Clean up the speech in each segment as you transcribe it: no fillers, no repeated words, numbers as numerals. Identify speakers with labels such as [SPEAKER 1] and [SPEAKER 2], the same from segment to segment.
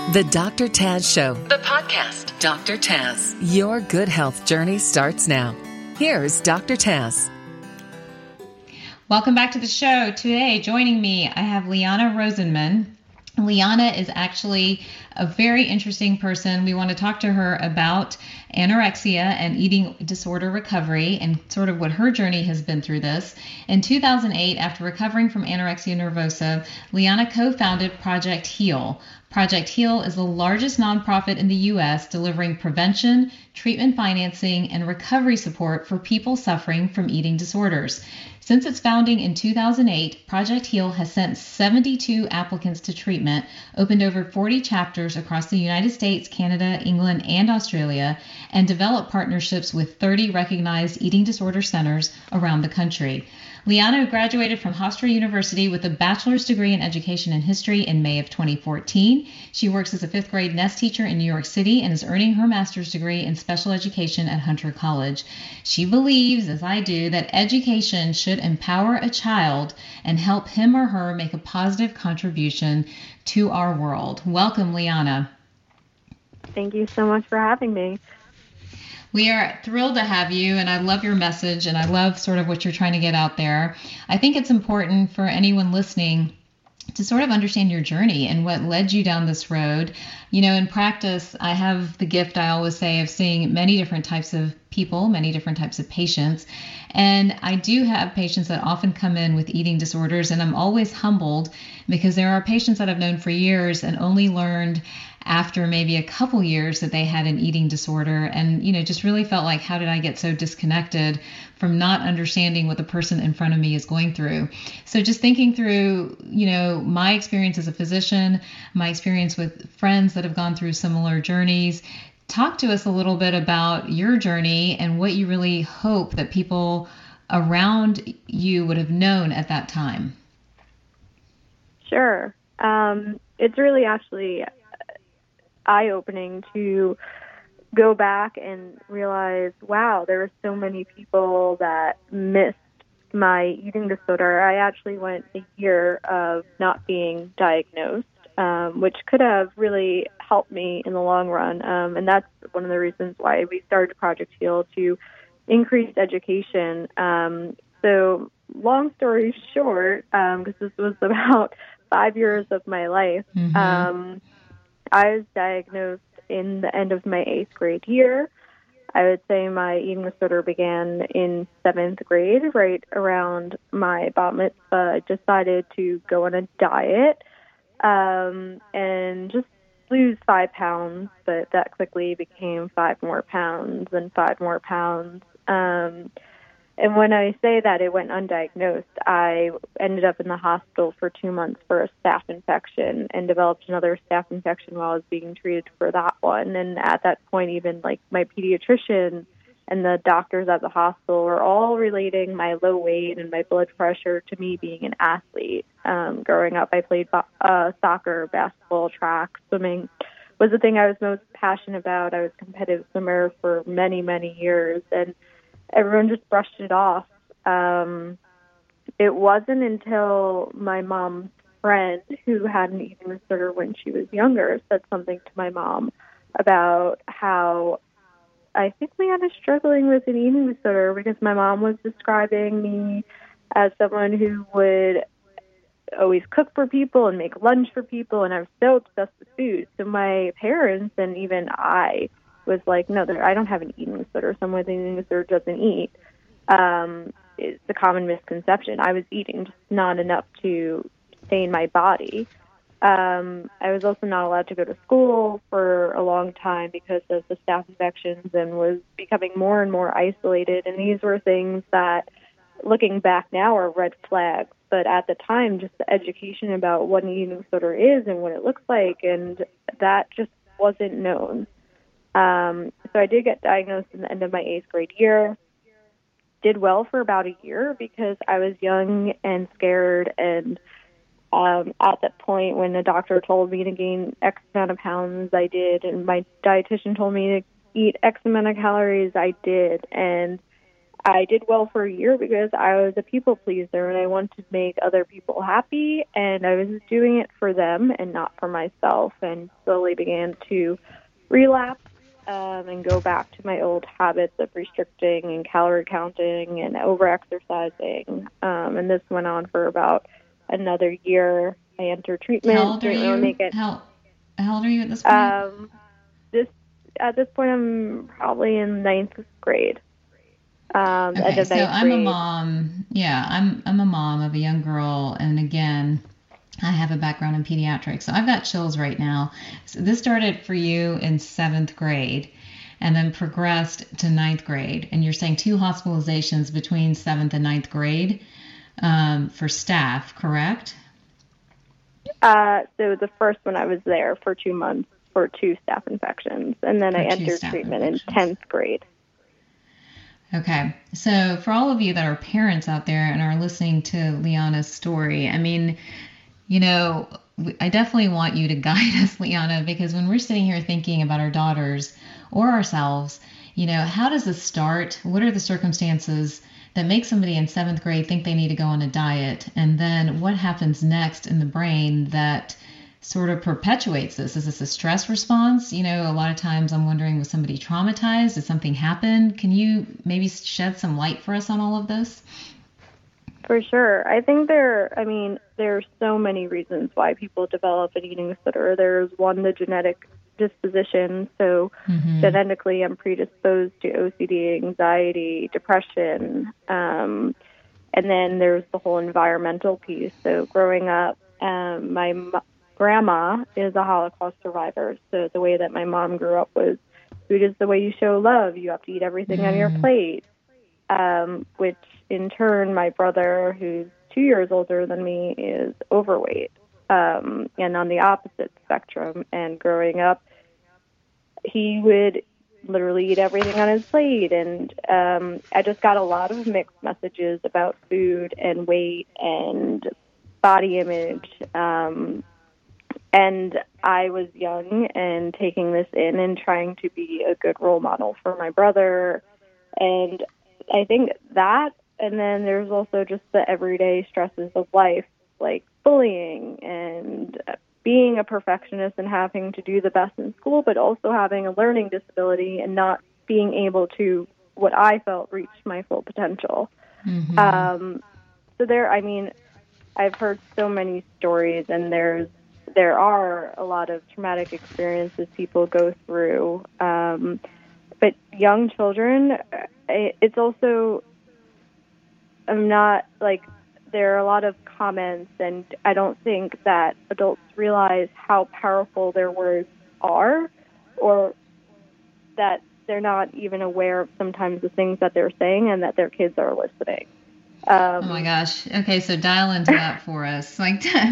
[SPEAKER 1] The Dr. Taz Show, the podcast. Dr. Taz, your good health journey starts now. Here's Dr. Taz.
[SPEAKER 2] Welcome back to the show. Today, joining me, I have Liana Rosenman. Liana is actually a very interesting person. We want to talk to her about anorexia and eating disorder recovery and sort of what her journey has been through this. In 2008, after recovering from anorexia nervosa, Liana co-founded Project Heal. Project Heal is the largest nonprofit in the U.S. delivering prevention, treatment financing, and recovery support for people suffering from eating disorders. Since its founding in 2008, Project Heal has sent 72 applicants to treatment, opened over 40 chapters across the United States, Canada, England, and Australia, and developed partnerships with 30 recognized eating disorder centers around the country. Liana graduated from Hofstra University with a bachelor's degree in education and history in May of 2014. She works as a fifth grade nest teacher in New York City and is earning her master's degree in special education at Hunter College. She believes, as I do, that education should empower a child and help him or her make a positive contribution to our world. Welcome, Liana.
[SPEAKER 3] Thank you so much for having me.
[SPEAKER 2] We are thrilled to have you, and I love your message, and I love sort of what you're trying to get out there. I think it's important for anyone listening to sort of understand your journey and what led you down this road. You know, in practice, I have the gift, I always say, of seeing many different types of people, many different types of patients. And I do have patients that often come in with eating disorders, and I'm always humbled because there are patients that I've known for years and only learned after maybe a couple years that they had an eating disorder, and, you know, just really felt like, how did I get so disconnected from not understanding what the person in front of me is going through? So just thinking through, you know, my experience as a physician, my experience with friends that have gone through similar journeys. Talk to us a little bit about your journey and what you really hope that people around you would have known at that time.
[SPEAKER 3] Sure. It's really actually eye-opening to go back and realize, wow, there were so many people that missed my eating disorder. I actually went a year of not being diagnosed, which could have really helped me in the long run. And that's one of the reasons why we started Project Heal, to increase education. So long story short, because this was about 5 years of my life, I was diagnosed in the end of my 8th grade year. I would say my eating disorder began in 7th grade, right around my bat mitzvah. I decided to go on a diet and just lose 5 pounds, but that quickly became 5 more pounds and 5 more pounds. And when I say that it went undiagnosed, I ended up in the hospital for 2 months for a staph infection and developed another staph infection while I was being treated for that one. And at that point, even like my pediatrician and the doctors at the hospital were all relating my low weight and my blood pressure to me being an athlete. Growing up, I played soccer, basketball, track, swimming was the thing I was most passionate about. I was a competitive swimmer for many, many years, and everyone just brushed it off. It wasn't until my mom's friend, who had an eating disorder when she was younger, said something to my mom about how I think Liana's struggling with an eating disorder, because my mom was describing me as someone who would always cook for people and make lunch for people, and I was so obsessed with food. So my parents and even I was like, no, I don't have an eating disorder. Someone with an eating disorder doesn't eat. It's a common misconception. I was eating, just not enough to sustain my body. I was also not allowed to go to school for a long time because of the staph infections, and was becoming more and more isolated. And these were things that, looking back now, are red flags. But at the time, just the education about what an eating disorder is and what it looks like, and that just wasn't known. So I did get diagnosed in the end of my 8th grade year. Did well for about a year because I was young and scared, and at that point when the doctor told me to gain X amount of pounds, I did, and my dietitian told me to eat X amount of calories, I did, and I did well for a year because I was a people pleaser and I wanted to make other people happy, and I was doing it for them and not for myself, and slowly began to relapse and go back to my old habits of restricting and calorie counting and over-exercising. And this went on for about another year. I entered treatment.
[SPEAKER 2] How old are you? How old are you at this point?
[SPEAKER 3] At this point, I'm probably in 9th grade.
[SPEAKER 2] Okay, so I'm a mom. Yeah, I'm a mom of a young girl, and again, I have a background in pediatrics, so I've got chills right now. So this started for you in 7th grade, and then progressed to 9th grade, and you're saying 2 hospitalizations between 7th and 9th grade for staph, correct?
[SPEAKER 3] So the first one I was there for 2 months for 2 staph infections, and then I entered treatment in 10th grade.
[SPEAKER 2] Okay, so for all of you that are parents out there and are listening to Liana's story, I mean, you know, I definitely want you to guide us, Liana, because when we're sitting here thinking about our daughters or ourselves, you know, how does this start? What are the circumstances that make somebody in 7th grade think they need to go on a diet? And then what happens next in the brain that sort of perpetuates this? Is this a stress response? You know, a lot of times I'm wondering, was somebody traumatized? Did something happen? Can you maybe shed some light for us on all of this?
[SPEAKER 3] For sure. I think there's so many reasons why people develop an eating disorder. There's one, the genetic disposition. So genetically, I'm predisposed to OCD, anxiety, depression. And then there's the whole environmental piece. So growing up, my grandma is a Holocaust survivor. So the way that my mom grew up was, food is the way you show love. You have to eat everything on your plate. Which in turn, my brother, who's 2 years older than me, is overweight and on the opposite spectrum. And growing up, he would literally eat everything on his plate. And I just got a lot of mixed messages about food and weight and body image. And I was young and taking this in and trying to be a good role model for my brother. And I think that, and then there's also just the everyday stresses of life, like bullying and being a perfectionist and having to do the best in school, but also having a learning disability and not being able to, what I felt, reach my full potential. So I've heard so many stories, and there are a lot of traumatic experiences people go through. But young children, it's also, there are a lot of comments, and I don't think that adults realize how powerful their words are, or that they're not even aware of sometimes the things that they're saying and that their kids are listening.
[SPEAKER 2] Oh my gosh. Okay, so dial into that for us.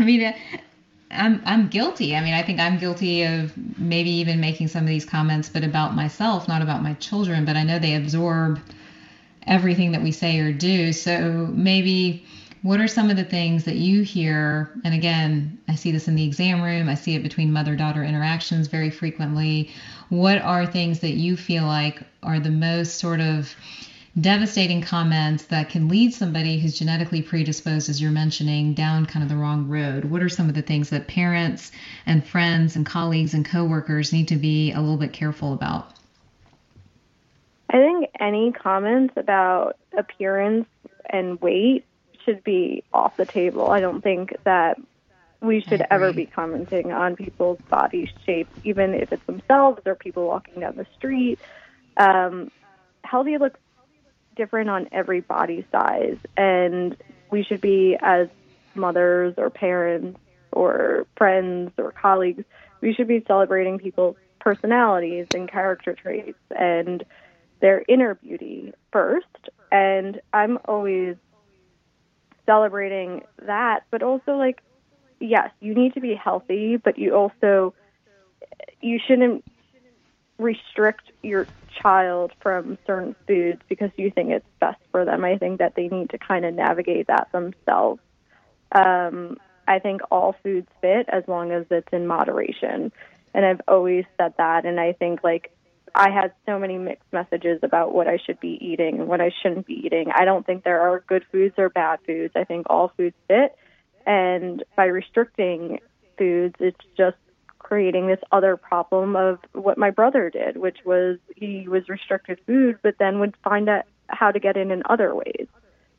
[SPEAKER 2] I'm guilty. I think I'm guilty of maybe even making some of these comments, but about myself, not about my children. But I know they absorb everything that we say or do. So maybe what are some of the things that you hear? And again, I see this in the exam room. I see it between mother-daughter interactions very frequently. What are things that you feel like are the most sort of devastating comments that can lead somebody who's genetically predisposed, as you're mentioning, down kind of the wrong road? What are some of the things that parents and friends and colleagues and coworkers need to be a little bit careful about?
[SPEAKER 3] I think any comments about appearance and weight should be off the table. I don't think that we should ever be commenting on people's body shape, even if it's themselves or people walking down the street. Healthy looks different on every body size, and we should be, as mothers or parents or friends or colleagues, we should be celebrating people's personalities and character traits and their inner beauty first. And I'm always celebrating that, but also, yes, you need to be healthy, but you shouldn't restrict your child from certain foods because you think it's best for them. I think that they need to kind of navigate that themselves. I think all foods fit as long as it's in moderation. And I've always said that. And I think I had so many mixed messages about what I should be eating and what I shouldn't be eating. I don't think there are good foods or bad foods. I think all foods fit. And by restricting foods, it's just creating this other problem of what my brother did, which was he was restricted food, but then would find out how to get in other ways.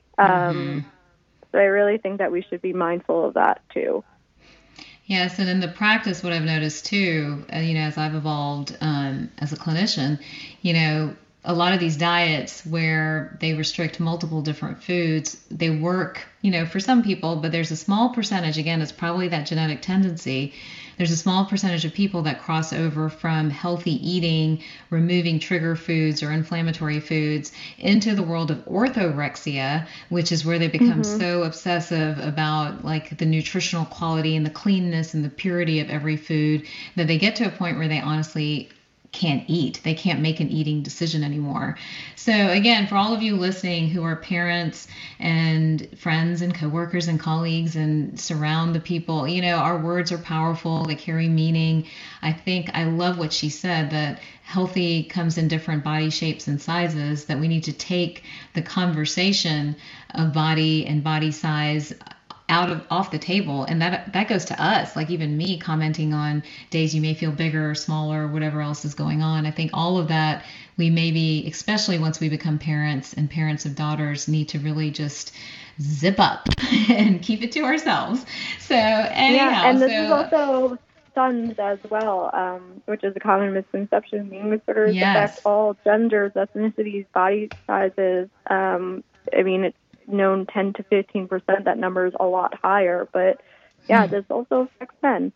[SPEAKER 3] So I really think that we should be mindful of that too.
[SPEAKER 2] Yes, and in the practice, what I've noticed too, as I've evolved as a clinician, a lot of these diets where they restrict multiple different foods, they work, for some people, but there's a small percentage, again, it's probably that genetic tendency. There's a small percentage of people that cross over from healthy eating, removing trigger foods or inflammatory foods, into the world of orthorexia, which is where they become so obsessive about like the nutritional quality and the cleanness and the purity of every food that they get to a point where they honestly can't eat. They can't make an eating decision anymore. So again, for all of you listening who are parents and friends and coworkers and colleagues and surround the people, our words are powerful. They carry meaning. I love what she said, that healthy comes in different body shapes and sizes, that we need to take the conversation of body and body size off the table, and that goes to us, like even me commenting on days you may feel bigger or smaller or whatever else is going on. I think all of that, we maybe, especially once we become parents and parents of daughters, need to really just zip up and keep it to ourselves. So anyhow,
[SPEAKER 3] yeah, and this is also sons as well, which is a common misconception. Eating disorders affect all genders, ethnicities, body sizes. It's known 10 to 15%. That number is a lot higher, but this also affects men.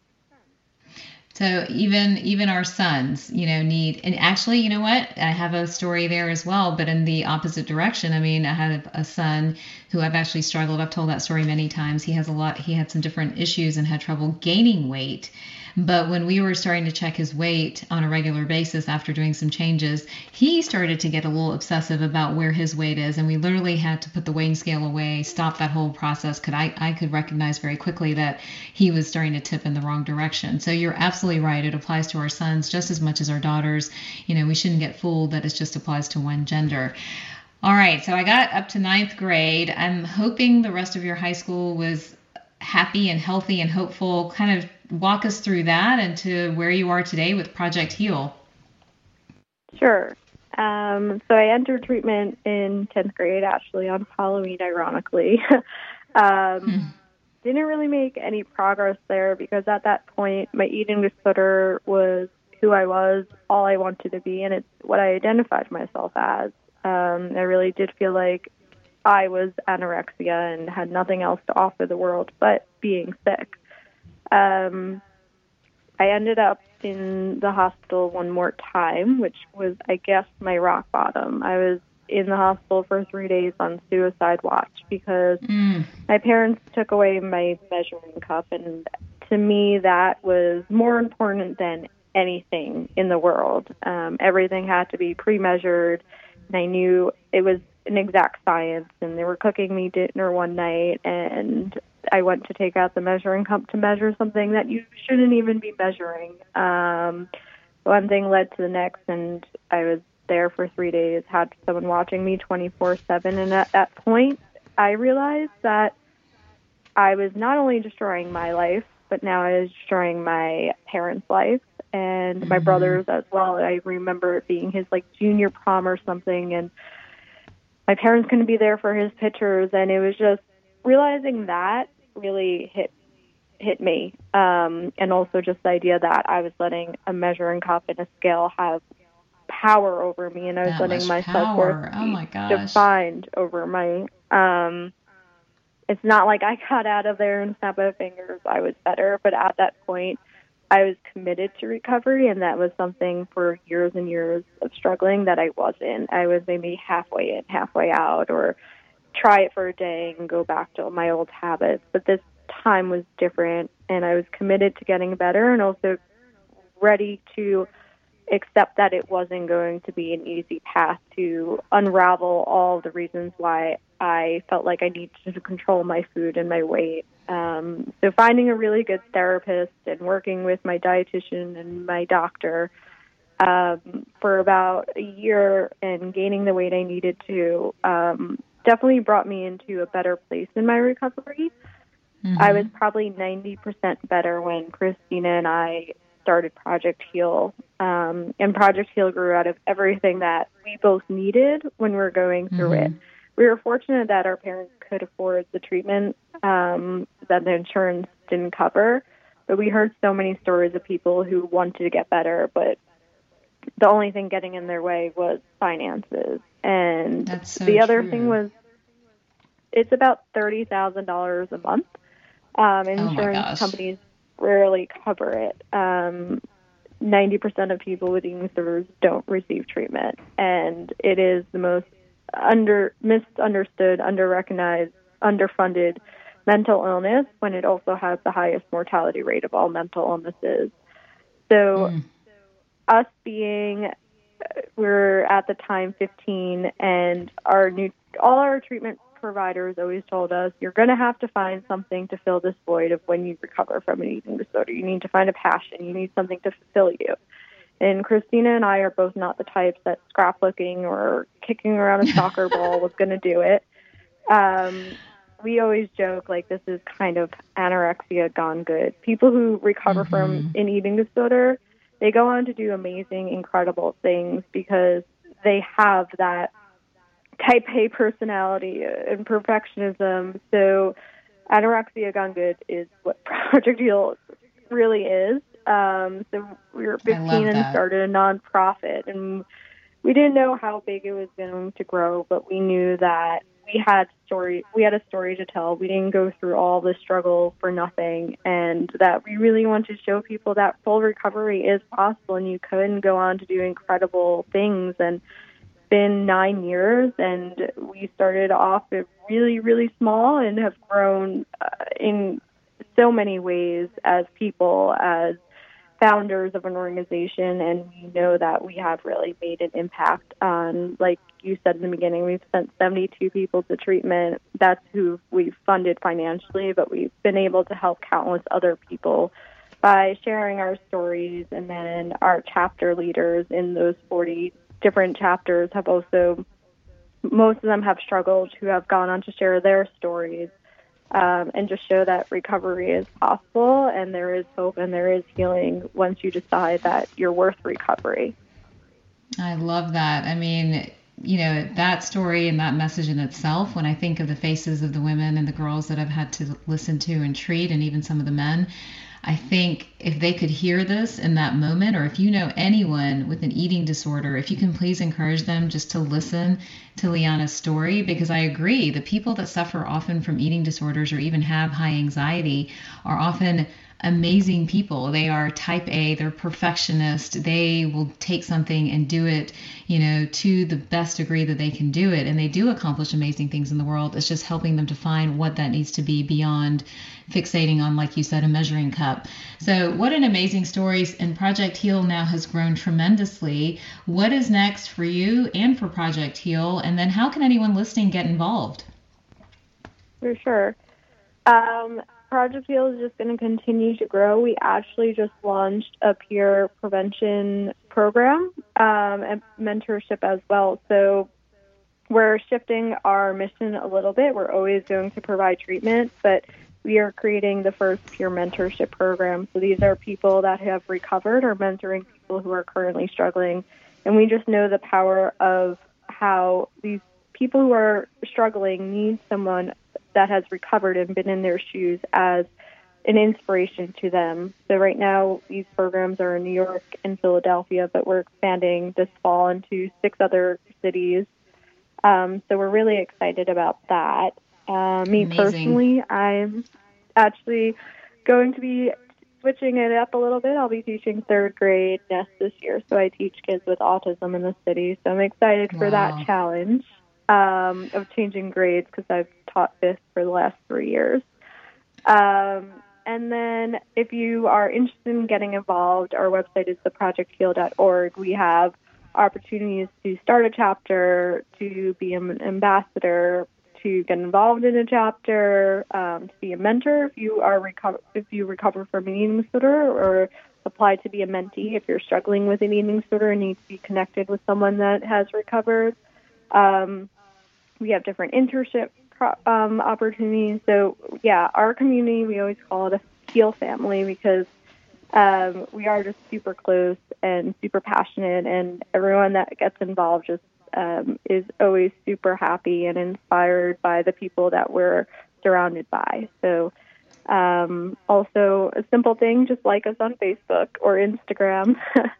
[SPEAKER 2] So even our sons, need, and actually, you know what? I have a story there as well, but in the opposite direction. I had a son who I've actually struggled. I've told that story many times. He had some different issues and had trouble gaining weight. But when we were starting to check his weight on a regular basis after doing some changes, he started to get a little obsessive about where his weight is. And we literally had to put the weighing scale away, stop that whole process, because I could recognize very quickly that he was starting to tip in the wrong direction. So you're absolutely right. It applies to our sons just as much as our daughters. We shouldn't get fooled that it just applies to one gender. All right. So I got up to 9th grade. I'm hoping the rest of your high school was happy and healthy and hopeful. Kind of walk us through that and to where you are today with Project Heal.
[SPEAKER 3] Sure. So I entered treatment in 10th grade, actually, on Halloween, ironically. Didn't really make any progress there because at that point, my eating disorder was who I was, all I wanted to be, and it's what I identified myself as. I really did feel like I was anorexia and had nothing else to offer the world but being sick. I ended up in the hospital one more time, which was, I guess, my rock bottom. I was in the hospital for 3 days on suicide watch because my parents took away my measuring cup, and to me that was more important than anything in the world. Everything had to be pre-measured, and I knew it was an exact science, and they were cooking me dinner one night, and I went to take out the measuring cup to measure something that you shouldn't even be measuring. One thing led to the next, and I was there for 3 days, had someone watching me 24/7, and at that point, I realized that I was not only destroying my life, but now I was destroying my parents' life and my brother's as well. I remember it being his junior prom or something, and my parents couldn't be there for his pictures, and it was just realizing that really hit me, and also just the idea that I was letting a measuring cup and a scale have power over me, and I was letting my self-worth be defined over my. It's not like I got out of there and snapped my fingers. I was better, but at that point, I was committed to recovery, and that was something for years and years of struggling that I wasn't. I was maybe halfway in, halfway out, or try it for a day and go back to my old habits. But this time was different, and I was committed to getting better and also ready to accept that it wasn't going to be an easy path to unravel all the reasons why I felt like I needed to control my food and my weight. So finding a really good therapist and working with my dietitian and my doctor for about a year, and gaining the weight I needed to definitely brought me into a better place in my recovery. I was probably 90% better when Christina and I started Project Heal. And Project Heal grew out of everything that we both needed when we were going through it. We were fortunate that our parents could afford the treatment that the insurance didn't cover. But we heard so many stories of people who wanted to get better, but the only thing getting in their way was finances. And the other thing was, it's about $30,000 a month. Insurance companies rarely cover it. 90% of people with eating disorders don't receive treatment, and it is the most misunderstood, underrecognized, underfunded mental illness, when it also has the highest mortality rate of all mental illnesses. So us we're at the time 15, and all our treatment providers always told us, you're going to have to find something to fill this void of when you recover from an eating disorder. You need to find a passion. You need something to fulfill you. And Christina and I are both not the types that scrapbooking or kicking around a soccer ball was going to do it. We always joke, like, this is kind of anorexia gone good. People who recover from an eating disorder, they go on to do amazing, incredible things because they have that type A personality and perfectionism. So anorexia gone good is what Project Heal really is. So we were 15 and started a nonprofit, and we didn't know how big it was going to grow, but we knew that we had a story to tell. We didn't go through all the struggle for nothing, and that we really want to show people that full recovery is possible, and you can go on to do incredible things. And been 9 years, and we started off really, really small and have grown in so many ways as people, as founders of an organization, and we know that we have really made an impact on, like you said in the beginning, we've sent 72 people to treatment. That's who we've funded financially, but we've been able to help countless other people by sharing our stories, and then our chapter leaders in those 40 different chapters have also, most of them have struggled, who have gone on to share their stories and just show that recovery is possible, and there is hope and there is healing once you decide that you're worth recovery.
[SPEAKER 2] I love that. I mean, you know, that story and that message in itself, when I think of the faces of the women and the girls that I've had to listen to and treat, and even some of the men, I think if they could hear this in that moment, or if you know anyone with an eating disorder, if you can please encourage them just to listen to Liana's story, because I agree, the people that suffer often from eating disorders or even have high anxiety are often amazing people. They are type A, they're perfectionist. They will take something and do it, you know, to the best degree that they can do it. And they do accomplish amazing things in the world. It's just helping them to find what that needs to be beyond fixating on, like you said, a measuring cup. So what an amazing story. And Project Heal now has grown tremendously. What is next for you and for Project Heal? And then how can anyone listening get involved?
[SPEAKER 3] For sure. Project Heal is just going to continue to grow. We actually just launched a peer prevention program and mentorship as well. So we're shifting our mission a little bit. We're always going to provide treatment, but we are creating the first peer mentorship program. So these are people that have recovered or mentoring people who are currently struggling. And we just know the power of how these people who are struggling need someone that has recovered and been in their shoes as an inspiration to them. So right now, these programs are in New York and Philadelphia, but we're expanding this fall into 6 other cities. So we're really excited about that. Me personally, I'm actually going to be switching it up a little bit. I'll be teaching 3rd grade NEST this year, so I teach kids with autism in the city. So I'm excited for that challenge of changing grades, because I've taught 5th for the last 3 years. And then if you are interested in getting involved, our website is theprojectheal.org. We have opportunities to start a chapter, to be an ambassador, to get involved in a chapter, to be a mentor if you recover from an eating disorder, or apply to be a mentee if you're struggling with an eating disorder and need to be connected with someone that has recovered. We have different internship opportunities. So, yeah, our community, we always call it a HEAL family because we are just super close and super passionate, and everyone that gets involved just is always super happy and inspired by the people that we're surrounded by. So also a simple thing, just like us on Facebook or Instagram.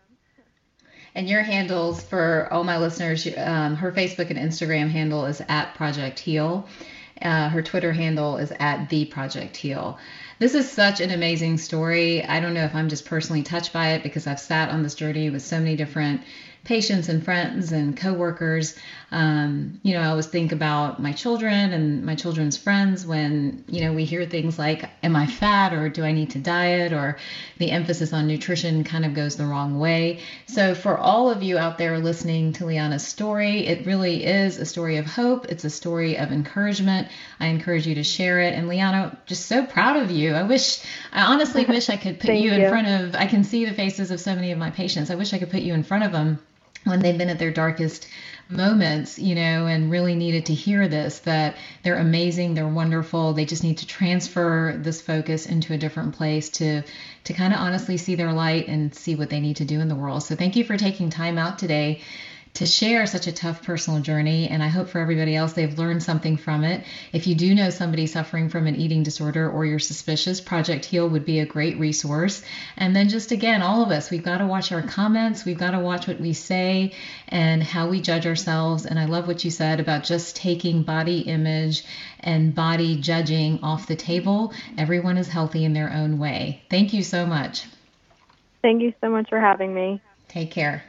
[SPEAKER 2] And your handles for all my listeners, her Facebook and Instagram handle is @ProjectHeal. Her Twitter handle is @TheProjectHeal. This is such an amazing story. I don't know if I'm just personally touched by it because I've sat on this journey with so many different patients and friends and coworkers. I always think about my children and my children's friends when, we hear things like, am I fat or do I need to diet, or the emphasis on nutrition kind of goes the wrong way. So for all of you out there listening to Liana's story, it really is a story of hope. It's a story of encouragement. I encourage you to share it. And Liana, just so proud of you. I honestly wish I could put you in front of, I can see the faces of so many of my patients. I wish I could put you in front of them when they've been at their darkest moments, and really needed to hear this, that they're amazing, they're wonderful. They just need to transfer this focus into a different place to kind of honestly see their light and see what they need to do in the world. So thank you for taking time out today to share such a tough personal journey. And I hope for everybody else, they've learned something from it. If you do know somebody suffering from an eating disorder or you're suspicious, Project Heal would be a great resource. And then just again, all of us, we've got to watch our comments. We've got to watch what we say and how we judge ourselves. And I love what you said about just taking body image and body judging off the table. Everyone is healthy in their own way. Thank you so much.
[SPEAKER 3] Thank you so much for having me.
[SPEAKER 2] Take care.